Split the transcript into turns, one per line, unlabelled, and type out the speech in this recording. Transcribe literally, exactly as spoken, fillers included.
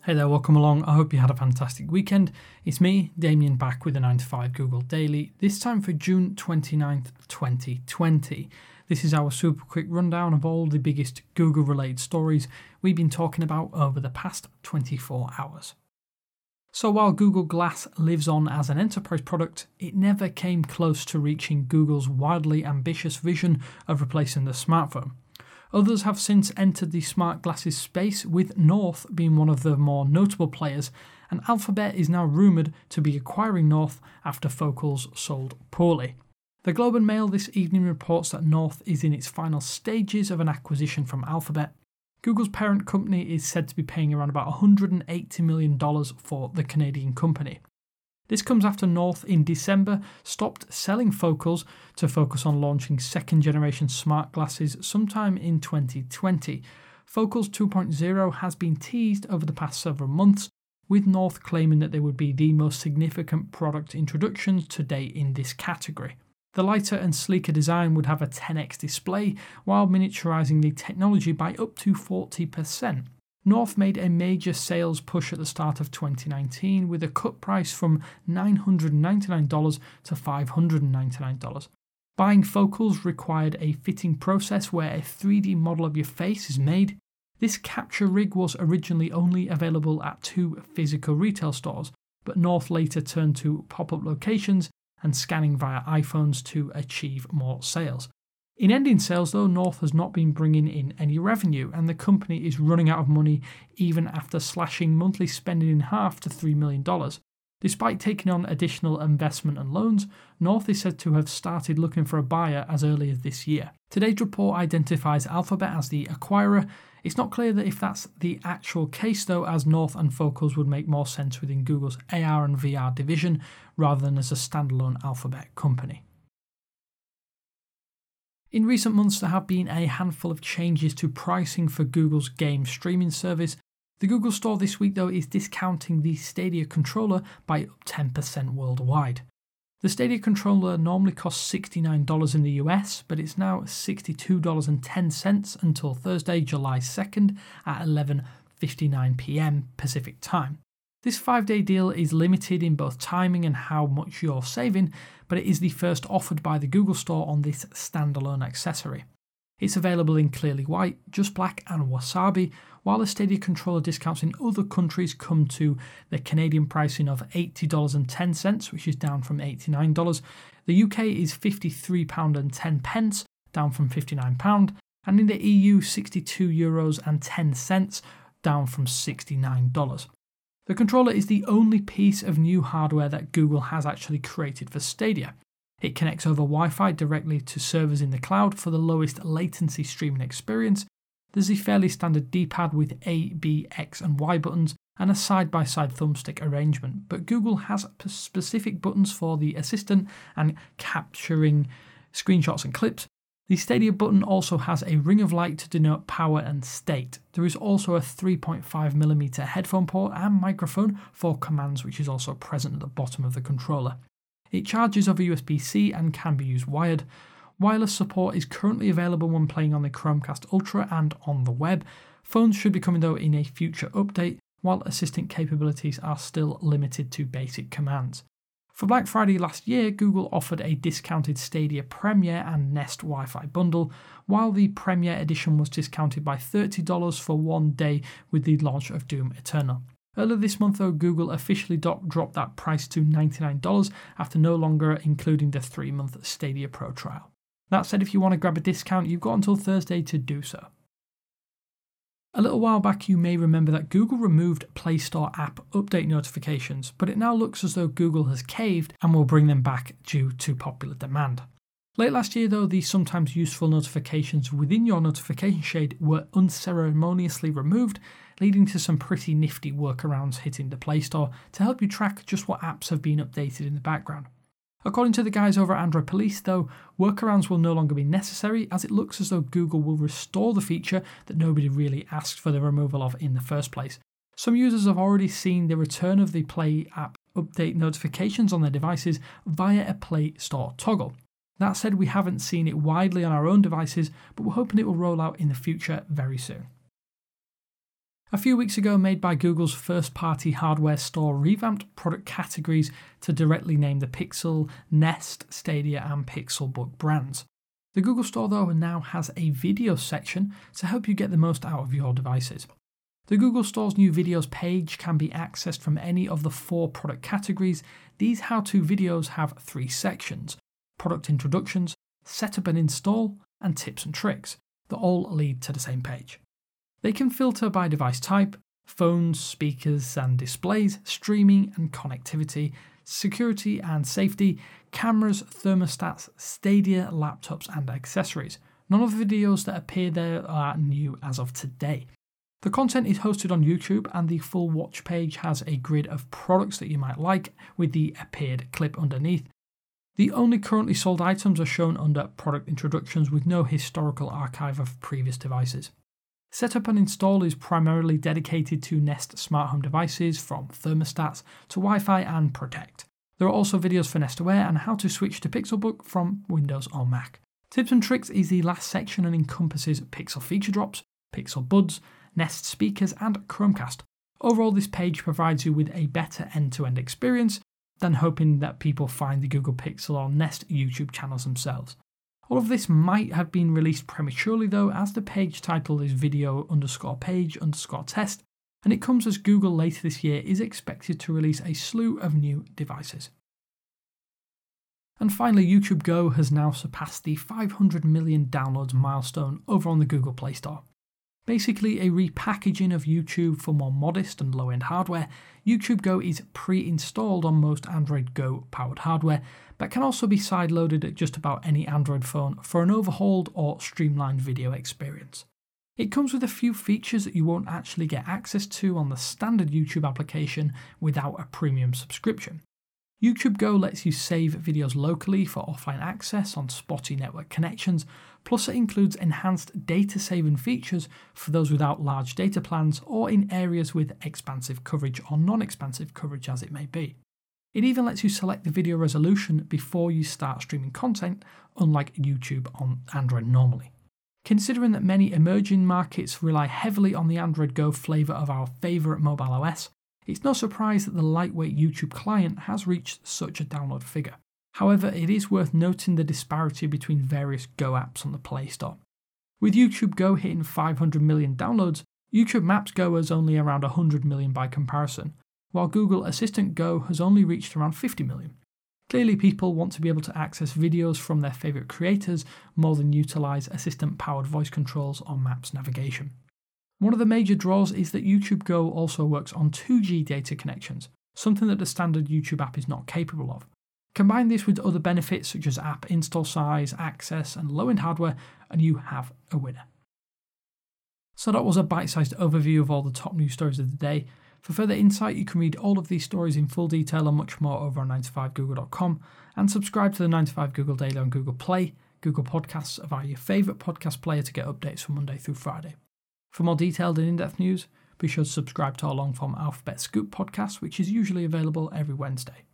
Hey there, welcome along. I hope you had a fantastic weekend. It's me, Damien, back with a nine to five Google Daily, this time for June twenty-ninth, twenty twenty. This is our super quick rundown of all the biggest Google-related stories we've been talking about over the past twenty-four hours. So while Google Glass lives on as an enterprise product, it never came close to reaching Google's wildly ambitious vision of replacing the smartphone. Others have since entered the smart glasses space, with North being one of the more notable players, and Alphabet is now rumoured to be acquiring North after Focals sold poorly. The Globe and Mail this evening reports that North is in its final stages of an acquisition from Alphabet. Google's parent company is said to be paying around about one hundred eighty million dollars for the Canadian company. This comes after North in December stopped selling Focals to focus on launching second-generation smart glasses sometime in twenty twenty. Focals two point oh has been teased over the past several months, with North claiming that they would be the most significant product introductions to date in this category. The lighter and sleeker design would have a ten x display while miniaturizing the technology by up to forty percent. North made a major sales push at the start of twenty nineteen with a cut price from nine hundred ninety-nine dollars to five hundred ninety-nine dollars. Buying Focals required a fitting process where a three D model of your face is made. This capture rig was originally only available at two physical retail stores, but North later turned to pop-up locations and scanning via iPhones to achieve more sales. In ending sales though, North has not been bringing in any revenue, and the company is running out of money even after slashing monthly spending in half to three million dollars. Despite taking on additional investment and loans, North is said to have started looking for a buyer as early as this year. Today's report identifies Alphabet as the acquirer. It's not clear that if that's the actual case though, as North and Focals would make more sense within Google's A R and V R division rather than as a standalone Alphabet company. In recent months, there have been a handful of changes to pricing for Google's game streaming service. The Google Store this week, though, is discounting the Stadia controller by up ten percent worldwide. The Stadia controller normally costs sixty-nine dollars in the U S, but it's now sixty-two dollars and ten cents until Thursday, July second at eleven fifty-nine p m Pacific time. This five-day deal is limited in both timing and how much you're saving, but it is the first offered by the Google Store on this standalone accessory. It's available in clearly white, just black and wasabi, while the Stadia controller discounts in other countries come to the Canadian pricing of eighty dollars and ten cents, which is down from eighty-nine dollars. The U K is fifty-three pounds and ten pence, down from fifty-nine pounds, and in the E U sixty-two euros and ten cents, down from sixty-nine dollars. The controller is the only piece of new hardware that Google has actually created for Stadia. It connects over Wi-Fi directly to servers in the cloud for the lowest latency streaming experience. There's a fairly standard D-pad with A, B, X and Y buttons and a side-by-side thumbstick arrangement, but Google has specific buttons for the assistant and capturing screenshots and clips. The Stadia button also has a ring of light to denote power and state. There is also a three point five millimeter headphone port and microphone for commands, which is also present at the bottom of the controller. It charges over U S B C and can be used wired. Wireless support is currently available when playing on the Chromecast Ultra and on the web. Phones should be coming though in a future update, while assistant capabilities are still limited to basic commands. For Black Friday last year, Google offered a discounted Stadia Premier and Nest Wi-Fi bundle, while the Premier edition was discounted by thirty dollars for one day with the launch of Doom Eternal. Earlier this month though, Google officially dropped that price to ninety-nine dollars after no longer including the three-month Stadia Pro trial. That said, if you want to grab a discount, you've got until Thursday to do so. A little while back, you may remember that Google removed Play Store app update notifications, but it now looks as though Google has caved and will bring them back due to popular demand. Late last year, though, the sometimes useful notifications within your notification shade were unceremoniously removed, leading to some pretty nifty workarounds hitting the Play Store to help you track just what apps have been updated in the background. According to the guys over at Android Police, though, workarounds will no longer be necessary, as it looks as though Google will restore the feature that nobody really asked for the removal of in the first place. Some users have already seen the return of the Play app update notifications on their devices via a Play Store toggle. That said, we haven't seen it widely on our own devices, but we're hoping it will roll out in the future very soon. A few weeks ago, Made by Google's first-party hardware store revamped product categories to directly name the Pixel, Nest, Stadia and Pixelbook brands. The Google Store, though, now has a video section to help you get the most out of your devices. The Google Store's new videos page can be accessed from any of the four product categories. These how-to videos have three sections: product introductions, setup and install, and tips and tricks, that all lead to the same page. They can filter by device type, phones, speakers and displays, streaming and connectivity, security and safety, cameras, thermostats, Stadia, laptops and accessories. None of the videos that appear there are new as of today. The content is hosted on YouTube, and the full watch page has a grid of products that you might like with the appeared clip underneath. The only currently sold items are shown under product introductions with no historical archive of previous devices. Setup and install is primarily dedicated to Nest smart home devices, from thermostats to Wi-Fi and Protect. There are also videos for Nest Aware and how to switch to Pixelbook from Windows or Mac. Tips and Tricks is the last section and encompasses Pixel feature drops, Pixel Buds, Nest speakers and Chromecast. Overall, this page provides you with a better end-to-end experience than hoping that people find the Google Pixel or Nest YouTube channels themselves. All of this might have been released prematurely though, as the page title is video underscore page underscore test, and it comes as Google later this year is expected to release a slew of new devices. And finally, YouTube Go has now surpassed the five hundred million downloads milestone over on the Google Play Store. Basically a repackaging of YouTube for more modest and low-end hardware, YouTube Go is pre-installed on most Android Go powered hardware, but can also be side-loaded at just about any Android phone for an overhauled or streamlined video experience. It comes with a few features that you won't actually get access to on the standard YouTube application without a premium subscription. YouTube Go lets you save videos locally for offline access on spotty network connections, plus it includes enhanced data saving features for those without large data plans or in areas with expansive coverage or non-expansive coverage as it may be. It even lets you select the video resolution before you start streaming content, unlike YouTube on Android normally. Considering that many emerging markets rely heavily on the Android Go flavour of our favourite mobile O S, it's no surprise that the lightweight YouTube client has reached such a download figure. However, it is worth noting the disparity between various Go apps on the Play Store. With YouTube Go hitting five hundred million downloads, YouTube Maps Go is only around one hundred million by comparison, while Google Assistant Go has only reached around fifty million. Clearly, people want to be able to access videos from their favourite creators more than utilise assistant-powered voice controls or Maps navigation. One of the major draws is that YouTube Go also works on two G data connections, something that the standard YouTube app is not capable of. Combine this with other benefits such as app install size, access, and low-end hardware, and you have a winner. So that was a bite-sized overview of all the top news stories of the day. For further insight, you can read all of these stories in full detail and much more over on nine to five google dot com, and subscribe to the nine to five Google Daily on Google Play, Google Podcasts, via your favourite podcast player to get updates from Monday through Friday. For more detailed and in-depth news, be sure to subscribe to our long-form Alphabet Scoop podcast, which is usually available every Wednesday.